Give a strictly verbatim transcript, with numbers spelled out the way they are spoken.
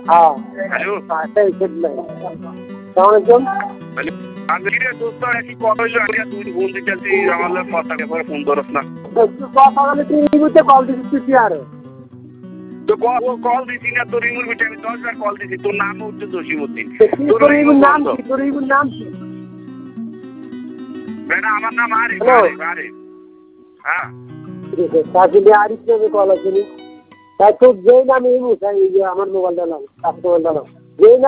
हाँ हेलो सही सही सलामकुम हेलो আমি রে দোস্ত কি কল হইলো আমি তুই ফোন দিতেছি আমার কথা করে ফোন করছ না তো কথা বলে তুই ইমুতে কল দিছিস তুই আর তো কল দিছি না তোর ইমুর বিটে আমি দশ বার কল দিছি তোর নাম হচ্ছে জসিমউদ্দিন তোর ইমুর নাম কি তোর ইমুর নাম কি বেটা আমার নাম আরিফ আরিফ আরিফ হ্যাঁ তাহলে আরিফ কে কল আসেনি তাই তো যেই নাম ইমু তাই আমার মোবাইলটা নাও আপনার মোবাইলটা নাও যেই